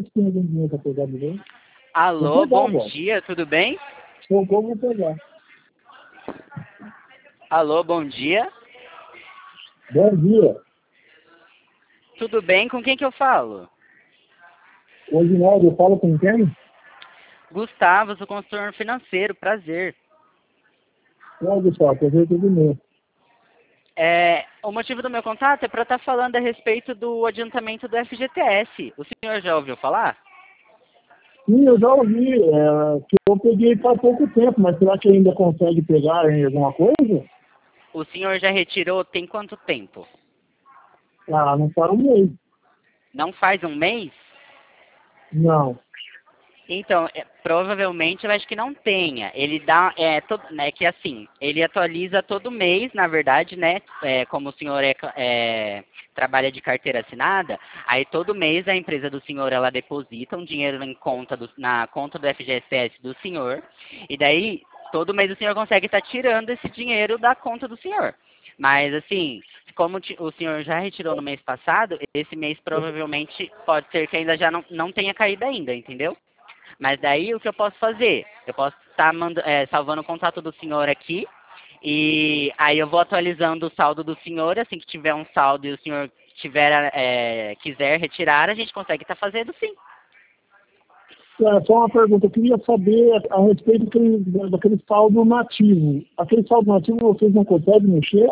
se tem algum dinheiro para pegar de vez. Alô, bom dia, tudo bem? Eu vou pegar. Alô, bom dia. Bom dia. Tudo bem? Com quem que eu falo? Hoje não, eu falo com quem? Gustavo, sou consultor financeiro, prazer. Olha, pessoal, prazer tudo meu. O motivo do meu contato é para estar falando a respeito do adiantamento do FGTS. O senhor já ouviu falar? Sim, eu já ouvi, que eu peguei faz pouco tempo, mas será que ainda consegue pegar em alguma coisa? O senhor já retirou tem quanto tempo? Ah, não para um mês. Não faz um mês? Não. Então, provavelmente eu acho que não tenha. Ele dá, né, que assim, ele atualiza todo mês, na verdade, né? Como o senhor trabalha de carteira assinada, aí todo mês a empresa do senhor ela deposita um dinheiro na conta do FGTS do senhor, e daí todo mês o senhor consegue estar tirando esse dinheiro da conta do senhor. Mas assim, como o senhor já retirou no mês passado, esse mês provavelmente pode ser que ainda já não tenha caído ainda, entendeu? Mas daí o que eu posso fazer? Eu posso estar salvando o contato do senhor aqui, e aí eu vou atualizando o saldo do senhor, assim que tiver um saldo e o senhor quiser retirar, a gente consegue estar fazendo sim. Só uma pergunta, eu queria saber a respeito daquele saldo nativo. Aquele saldo nativo vocês não conseguem mexer?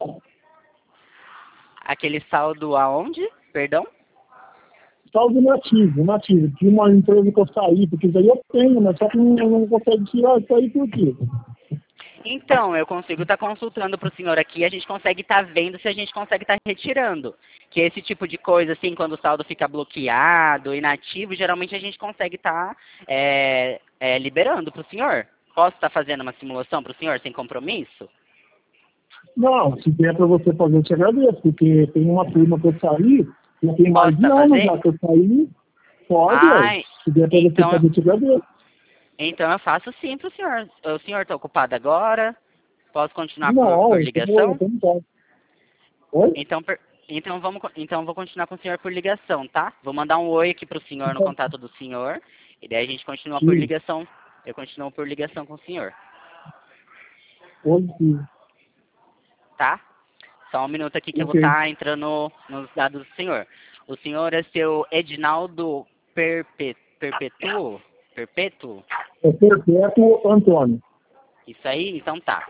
Aquele saldo aonde? Perdão? Saldo nativo, de uma empresa que eu saí, porque isso aí eu tenho, mas só que eu não consigo tirar isso aí por quê? Então, eu consigo estar consultando para o senhor aqui, a gente consegue estar vendo se a gente consegue estar retirando. Que esse tipo de coisa, assim, quando o saldo fica bloqueado, inativo, geralmente a gente consegue estar liberando para o senhor. Posso estar fazendo uma simulação para o senhor sem compromisso? Não, se der para você fazer, eu te agradeço, porque tem uma turma que eu saí, já tem Posso mais de estar anos já fazendo? que eu saí, pode, Ai, se der para você então, fazer, eu te agradeço. então eu faço sim para o senhor. O senhor está ocupado agora? Posso continuar Não, por ligação? eu não posso. Oi? Então eu vou continuar com o senhor por ligação, tá? Vou mandar um oi aqui pro senhor no contato do senhor. E daí a gente continua por Sim, ligação. Eu continuo por ligação com o senhor, hoje sim. tá? Só um minuto aqui que eu vou Ok. estar entrando nos dados do senhor. O senhor é seu Edinaldo Perpétuo? Perpétuo? É Perpétuo Antônio. Isso aí? Então tá.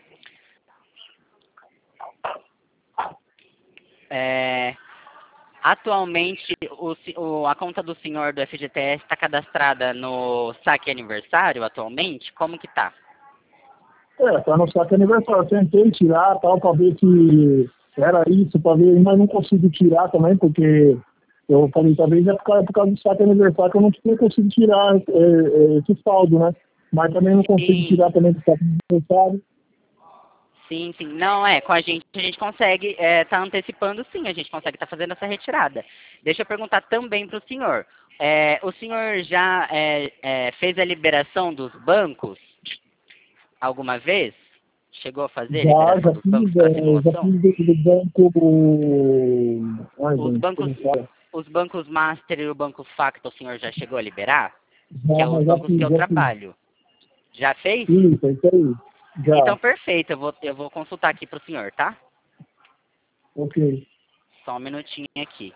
É, atualmente, a conta do senhor do FGTS está cadastrada no saque aniversário atualmente? Como que tá? Tá no saque aniversário. Eu tentei tirar, tal, para ver se era isso, para ver, mas não consigo tirar também, porque eu falei, talvez é por causa do saque aniversário que eu não consigo tirar esse saldo, né? Mas também não consigo Sim, tirar também do saque aniversário. sim, sim. Não, com a gente consegue tá antecipando sim, a gente consegue estar fazendo essa retirada. Deixa eu perguntar também para o senhor. O senhor já fez a liberação dos bancos alguma vez? Chegou a fazer a liberação Já dos bancos para simulação? fiz do banco. Ai, Os gente, bancos, como fala? os bancos Master e o banco Facto, o senhor já chegou a liberar? Que é os Já bancos que fiz, eu já fiz. trabalho. Já fez? Isso, é isso aí. Então, Já. perfeito. Eu vou consultar aqui para o senhor, tá? Ok. Só um minutinho aqui.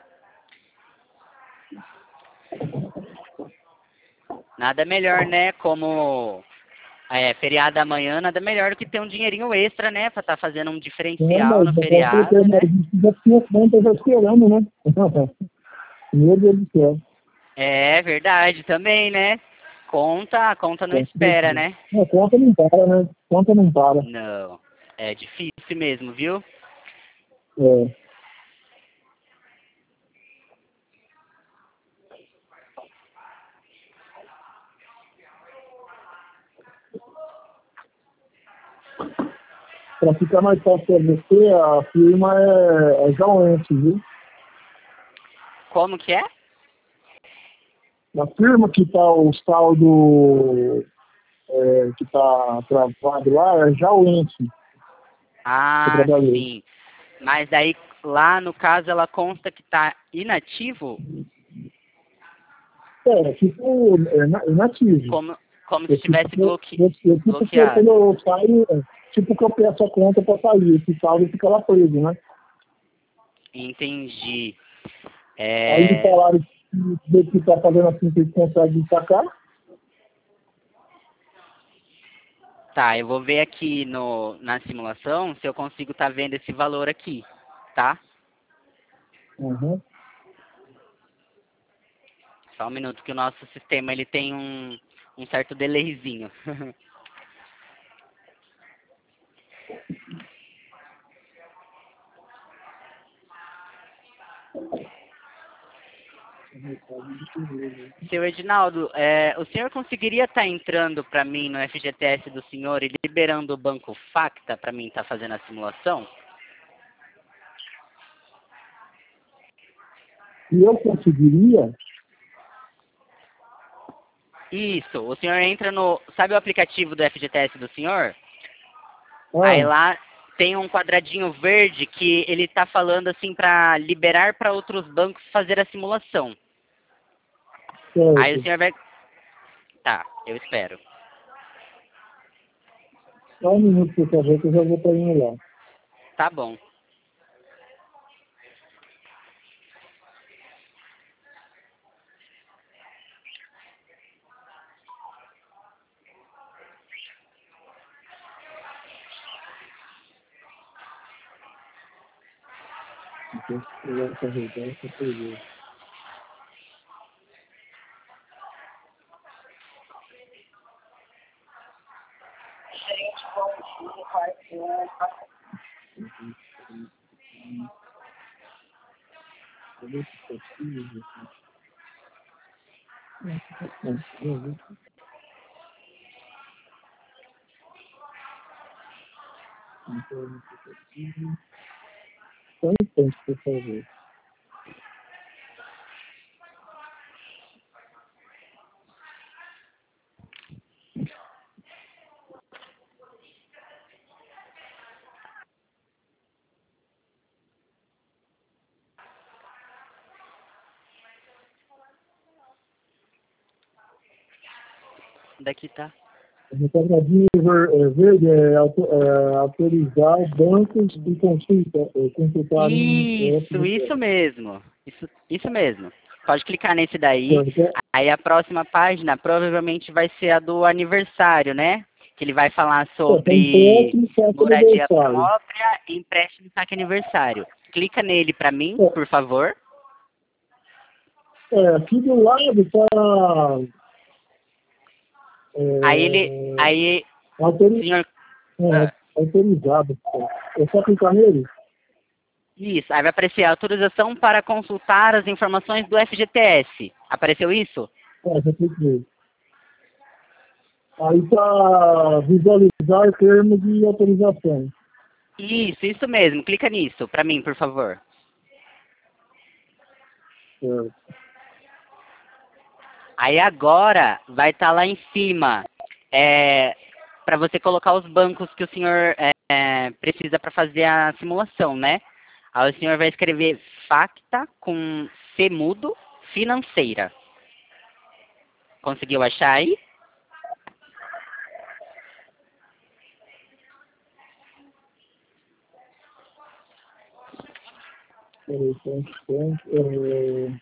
Nada melhor, né? Como feriado amanhã, nada melhor do que ter um dinheirinho extra, né? Pra estar fazendo um É, diferencial mas no com feriado, certeza, mas né? a gente já tinha conta já esperando, né? Meu Deus do céu. É verdade também, né? A conta não Com espera, certeza. né? Não, conta não para, né? Conta não para. Não. É difícil mesmo, viu? É. Para ficar mais fácil para você, a firma é Jauense, viu? Como que é? A firma que está o saldo que está travado lá é Jauense, que eu Ah, trabalhei. sim. Mas daí, lá no caso, ela consta que tá inativo? tipo, nativo. Como se tivesse Tipo, bloqueado. quando eu saio, tipo que eu peço a conta para sair, esse saldo fica lá preso, né? Entendi. Aí me falaram que tá fazendo assim que eles conseguem sacar. Tá, eu vou ver aqui na simulação se eu consigo estar vendo esse valor aqui, tá? Uhum. Só um minuto que o nosso sistema ele tem um certo delayzinho. Seu Edinaldo, o senhor conseguiria estar entrando para mim no FGTS do senhor e liberando o banco Facta para mim estar fazendo a simulação? E eu conseguiria? Isso, o senhor entra no... Sabe o aplicativo do FGTS do senhor? Aí Ah, lá tem um quadradinho verde que ele tá falando assim para liberar para outros bancos fazer a simulação. Aí o certo. senhor vai... Tá, eu espero. Só um minuto, por favor, que eu já vou estar indo lá. Tá bom. Então, eu vou carregar essa pergunta. Só um instante, por favor. Daqui tá. O quadradinho verde é autorizar bancos e consultarem Isso mesmo. Isso mesmo. Pode clicar nesse daí. Aí a próxima página provavelmente vai ser a do aniversário, né? Que ele vai falar Tem sobre empréstimo e saque moradia aniversário. própria e empréstimo saque aniversário. Clica nele para mim, por favor. Aqui do lado está Aí, senhor, ah, autorizado. É só clicar nele? isso, aí vai aparecer autorização para consultar as informações do FGTS. Apareceu isso? Já cliquei. Aí está visualizar termo de autorização. Isso mesmo. Clica nisso para mim, por favor. Certo. Aí agora vai estar lá em cima para você colocar os bancos que o senhor precisa para fazer a simulação, né? Aí o senhor vai escrever Facta com C mudo financeira. Conseguiu achar aí? Peraí, só um instante.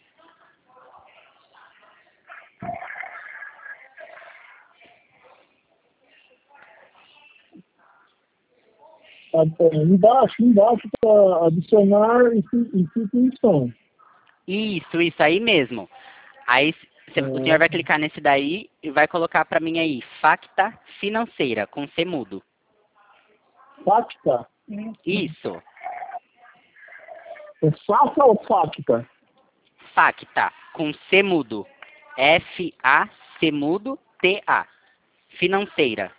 Embaixo para adicionar instituição. Isso aí mesmo. Aí o senhor vai clicar nesse daí e vai colocar para mim aí, Facta financeira, com C mudo. Facta? Isso, É faca ou facta? Facta, com C mudo. F-A-C mudo T-A. Financeira.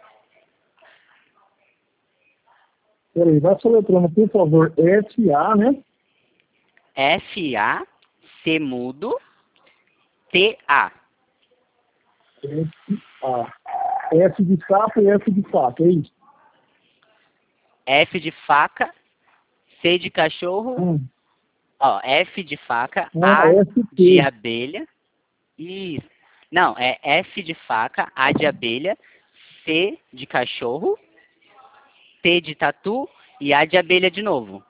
Peraí, vai soletrando, por favor. F-A, né? F-A-C mudo T-A. F-A. F de sapo e F de faca, é isso? F de faca, C de cachorro, ó, F de faca, A de F-T. abelha, Isso. Não, é F de faca, A de abelha, C de cachorro, T de tatu e A de abelha de novo.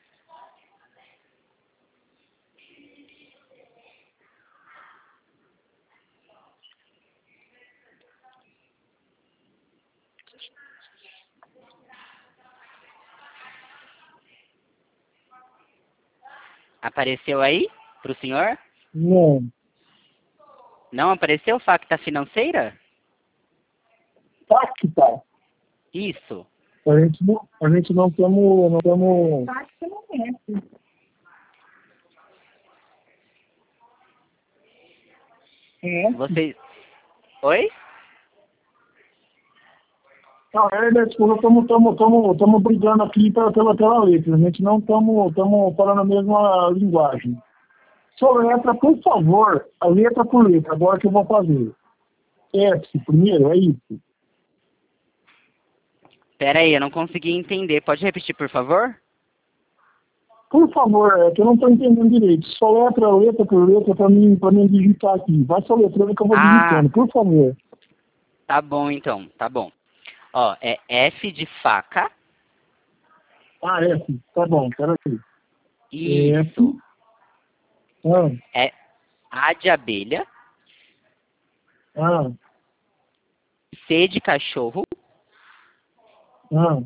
Apareceu aí pro senhor? Não. Não apareceu facta financeira? Pacta. Isso. A gente não temos, não temos. É. Vocês. Oi? Não, estamos brigando aqui pela letra. A gente não estamos falando a mesma linguagem. Só letra, por favor, a letra por letra, agora que eu vou fazer. S primeiro, é isso. Pera aí, eu não consegui entender. Pode repetir, por favor? Por favor, é que eu não estou entendendo direito. Só letra por letra para mim digitar aqui. Vai só letrando que eu vou Ah, digitando, por favor. tá bom então, tá bom. Ó, é F de faca. Ah, S, tá bom, peraí. Isso. S, ah, É A de abelha, ah, C de cachorro, ah.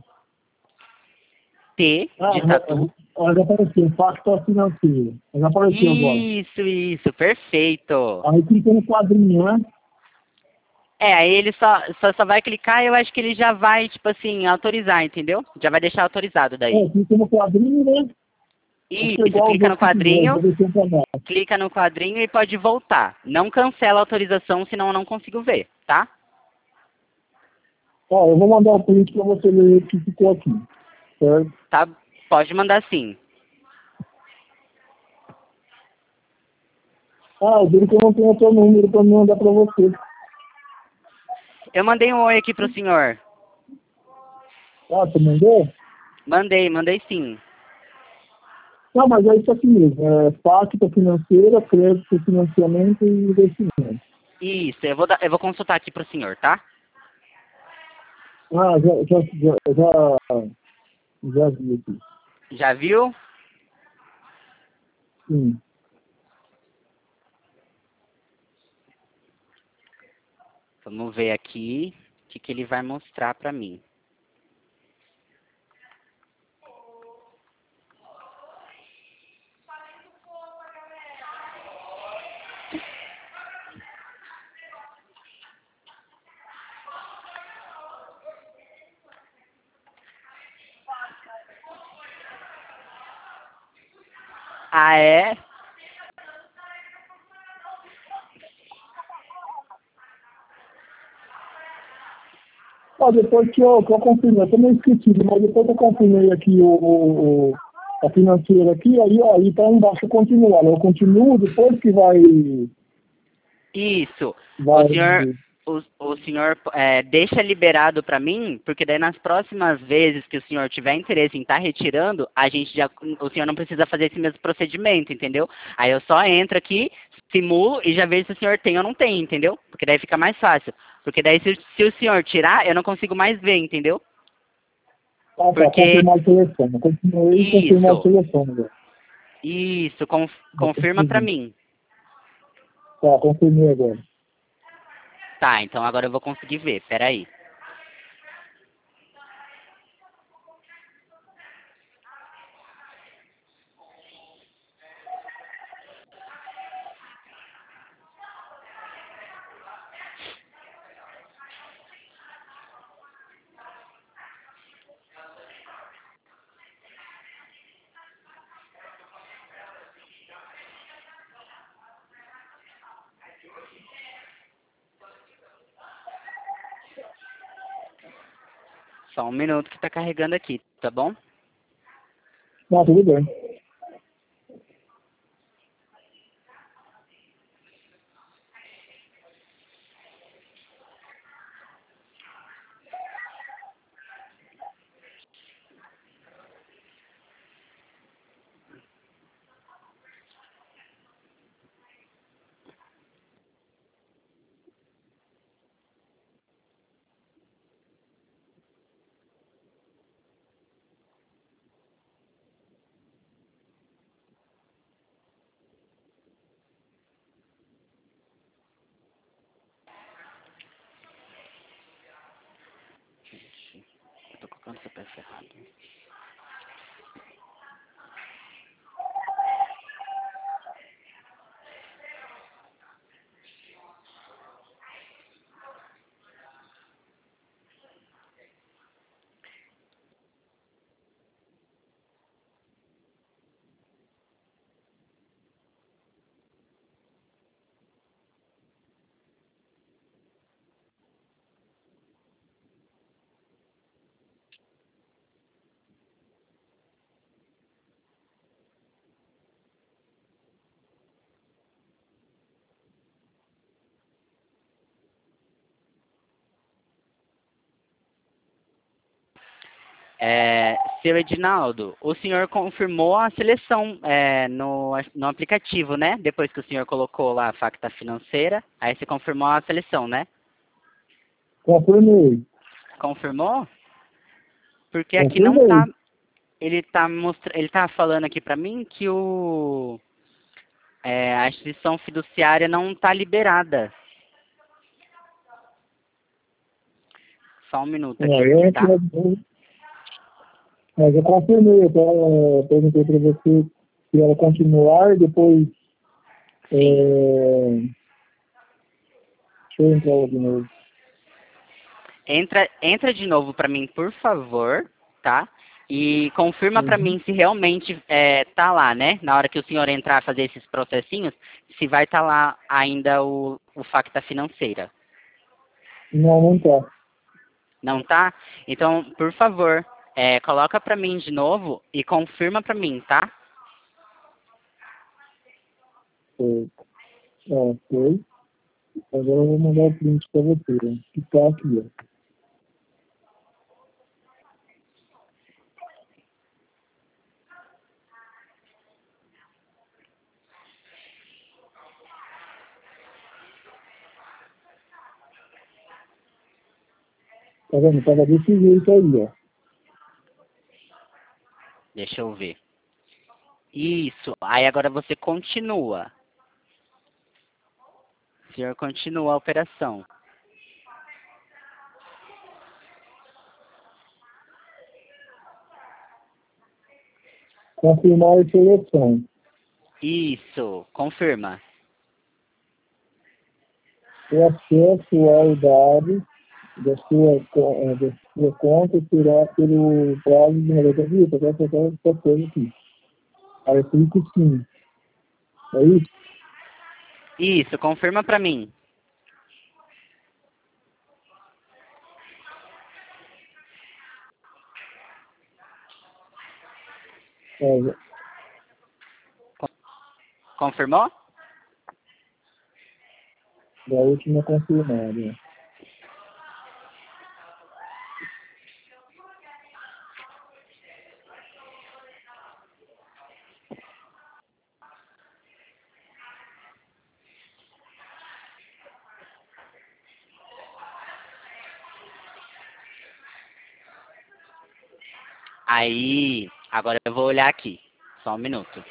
T Ah, de tatu. já apareceu, pacto financeiro. Já apareceu agora. Isso, perfeito. Aí clica no quadrinho, né? É, aí ele só vai clicar e eu acho que ele já vai, tipo assim, autorizar, entendeu? Já vai deixar autorizado daí. É, clica no quadrinho, né? Acho que é Isso, igual os clica no outros que fizeram, quadrinho, apareceu pra baixo. clica no quadrinho e pode voltar. Não cancela a autorização, senão eu não consigo ver, tá? Ó, eu vou mandar o print pra você ler o que ficou aqui, certo? Tá, pode mandar sim. Ah, eu digo que eu não tenho o teu número pra me mandar pra você. Eu mandei um oi aqui pro senhor. Ah, você mandou? Mandei sim. Não, mas é isso aqui mesmo. É pacta financeira, crédito, financiamento e investimento. Isso, eu vou consultar aqui pro senhor, tá? Ah, já vi aqui. Já viu? Sim. Vamos ver aqui o que ele vai mostrar pra mim. Ah, é? Ah, depois que eu confirmei, eu também esqueci, mas depois que eu confirmei aqui a financeira aqui, aí tá embaixo continuar. Eu continuo, depois que Isso. O vai. senhor, o senhor deixa liberado para mim, porque daí nas próximas vezes que o senhor tiver interesse em estar retirando, o senhor não precisa fazer esse mesmo procedimento, entendeu? Aí eu só entro aqui, simulo e já vejo se o senhor tem ou não tem, entendeu? Porque daí fica mais fácil. Porque daí se o senhor tirar, eu não consigo mais ver, entendeu? Ah, tá, Porque confirmar o telefone. Eu continuei e confirmar o isso, telefone agora. isso, Já confirma para confirmei. mim. Tá, confirmei agora. Tá, então agora eu vou conseguir ver, peraí. Só um minuto que tá carregando aqui, tá bom? Não, tudo bem. ferrado. Seu Edinaldo, o senhor confirmou a seleção no aplicativo, né? Depois que o senhor colocou lá a facta financeira, aí você confirmou a seleção, né? Confirmei. Confirmou? Porque aqui não tá. Ele tá falando aqui pra mim que a instituição fiduciária não tá liberada. Só um minuto aqui, tá? Mas eu confirmei, eu perguntei para você se ela continuar, depois. Deixa eu entrar de novo. Entra de novo para mim, por favor, tá? E confirma para mim se realmente tá lá, né? Na hora que o senhor entrar fazer esses processinhos, se vai estar lá ainda o facta financeira. Não, não tá. Não tá? Então, por favor, coloca para mim de novo e confirma para mim, tá? Foi. Agora eu vou mandar o print para você, né? Que tá aqui, ó. Tá vendo? Tava desse jeito aí, ó. Deixa eu ver. Isso. Aí agora você continua. O senhor continua a operação. Confirmar a seleção. Isso. Confirma. O acesso ao dado da sua conta será pelo prazo de 90 dias. Tá vendo essa coisa aqui. Aí eu clico sim. É isso? Isso. Confirma para mim. Confirmou? Da última confirmada. Aí, agora eu vou olhar aqui. Só um minuto.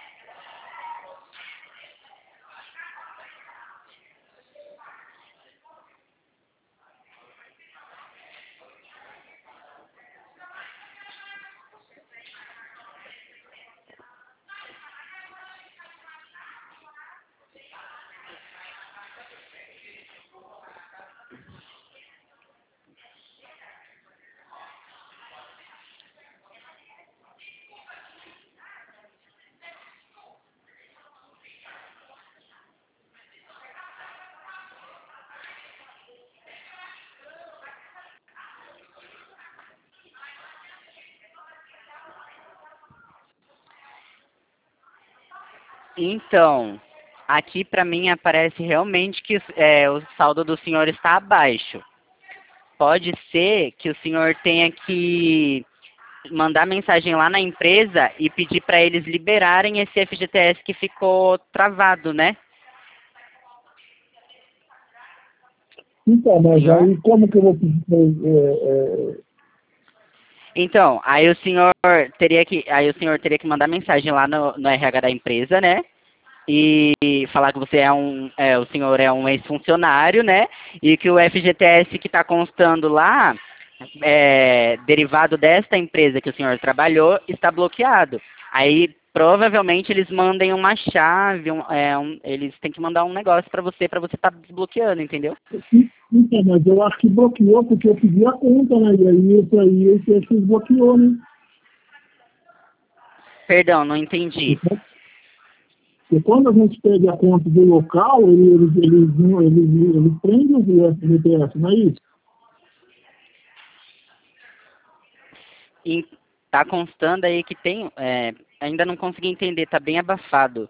Então, aqui para mim aparece realmente que o saldo do senhor está abaixo. Pode ser que o senhor tenha que mandar mensagem lá na empresa e pedir para eles liberarem esse FGTS que ficou travado, né? Então, mas Senhor? aí como que eu vou pedir Então, aí o senhor teria que mandar mensagem lá no RH da empresa, né? E falar que você o senhor é um ex-funcionário, né? E que o FGTS que está constando lá derivado desta empresa que o senhor trabalhou está bloqueado. Aí provavelmente eles mandem uma chave, eles têm que mandar um negócio para você estar desbloqueando, entendeu? Então, mas eu acho que bloqueou porque eu pedi a conta, né? E aí isso aí esse desbloqueou, né? Perdão, não entendi. Porque quando a gente pede a conta do local, eles prendem o FGTS, não é isso? E tá constando aí que tem, ainda não consegui entender, tá bem abafado.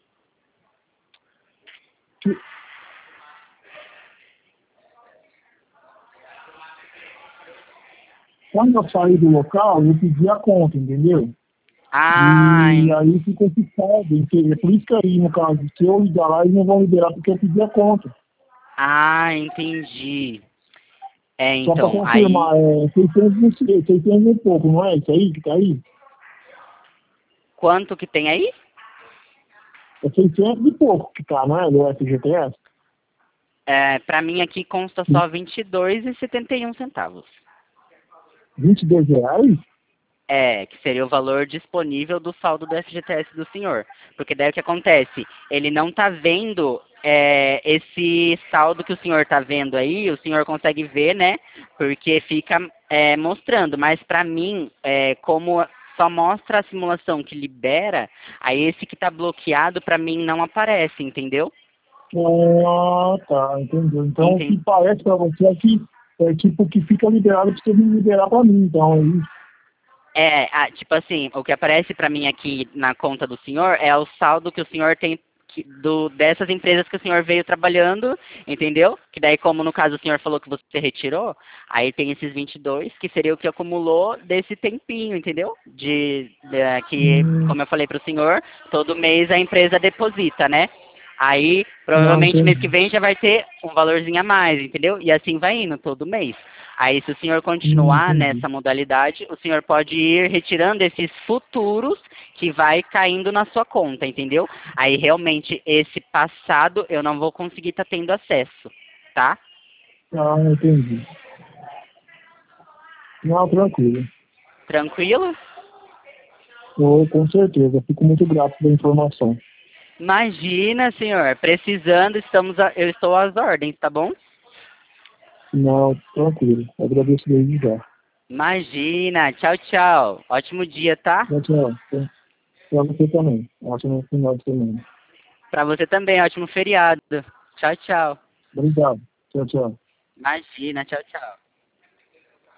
Quando eu saí do local, eu pedi a conta, entendeu? Ah, E aí ficou fixado. É por isso que aí, no caso, se eu ligar lá, eles não vão liberar porque eu pedi a conta. entendi. Só para Então, aí, confirmar, 600 e pouco, não é isso aí que tá aí? quanto que tem aí? É 600 e pouco que tá, não é? Do FGTS? Pra mim aqui consta só R$ 22,71. R$ 22? Que seria o valor disponível do saldo do FGTS do senhor. Porque daí o que acontece? Ele não está vendo esse saldo que o senhor está vendo aí, o senhor consegue ver, né? Porque fica mostrando. Mas para mim, como só mostra a simulação que libera, aí esse que está bloqueado para mim não aparece, entendeu? Ah, tá, entendeu. Então o que Entendi. parece para você é que é tipo que fica liberado para você me liberar para mim, então é isso. Tipo assim, o que aparece para mim aqui na conta do senhor é o saldo que o senhor tem dessas empresas que o senhor veio trabalhando, entendeu? Que daí, como no caso o senhor falou que você retirou, aí tem esses 22, que seria o que acumulou desse tempinho, entendeu? Que, Hum, como eu falei para o senhor, todo mês a empresa deposita, né? Aí, não, provavelmente, mês que entendi. vem já vai ter um valorzinho a mais, entendeu? E assim vai indo todo mês. Aí, se o senhor continuar Entendi. nessa modalidade, o senhor pode ir retirando esses futuros que vai caindo na sua conta, entendeu? Aí, realmente, esse passado eu não vou conseguir estar tendo acesso, tá? Ah, entendi. Não, tranquilo. Tranquilo? Com certeza. Fico muito grato pela informação. Imagina, senhor. Precisando, eu estou às ordens, tá bom? Não, tranquilo. Agradeço desde já. Imagina. Tchau, tchau. Ótimo dia, tá? Tchau, tchau. Pra você também. Ótimo final de semana. Pra você também, ótimo feriado. Tchau, tchau. Obrigado. Tchau, tchau. Imagina, tchau, tchau.